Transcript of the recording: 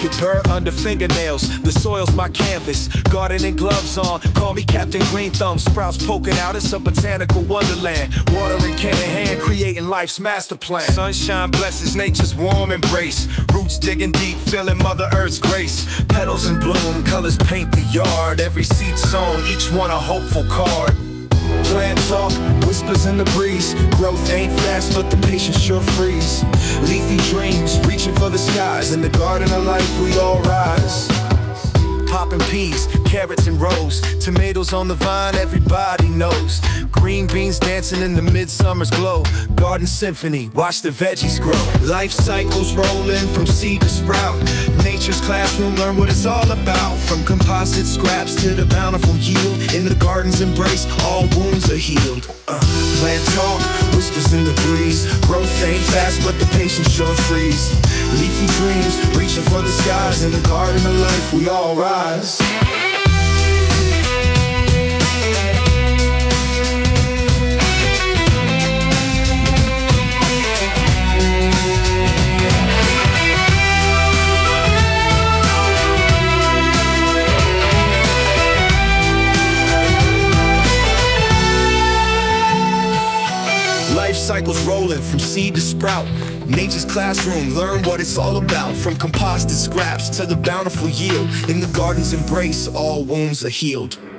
Get dirt under fingernails, the soil's my canvas. Gardening gloves on, call me Captain Green Thumb. Sprouts poking out, it's a botanical wonderland. Watering can in hand, creating life's master plan. Sunshine blesses nature's warm embrace. Roots digging deep, feeling Mother Earth's grace. Petals in bloom, colors paint the yard. Every seed sown, each one a hopeful card. Plant talk, whispers in the breeze. Growth ain't fast, but the patience sure freeze. Leafy dreams, reaching for the skies. In the garden of life, we all rise. Popping peas, carrots and rose. Tomatoes on the vine, everybody knows. Green beans dancing in the midsummer's glow. Garden symphony, watch the veggies grow. Life cycles rolling from seed to sprout. Nature's classroom, learn what it's all about. From composite scraps to the bountiful yield. In the garden's embrace, all wounds are healed. Plant talk, whispers in the breeze. Growth ain't fast, but the patience sure freeze. Leafy dreams, reaching for the skies. In the garden of life, we all rise. Life cycles rolling from seed to sprout. Nature's classroom, learn what it's all about. From composted scraps to the bountiful yield. In the garden's embrace, all wounds are healed.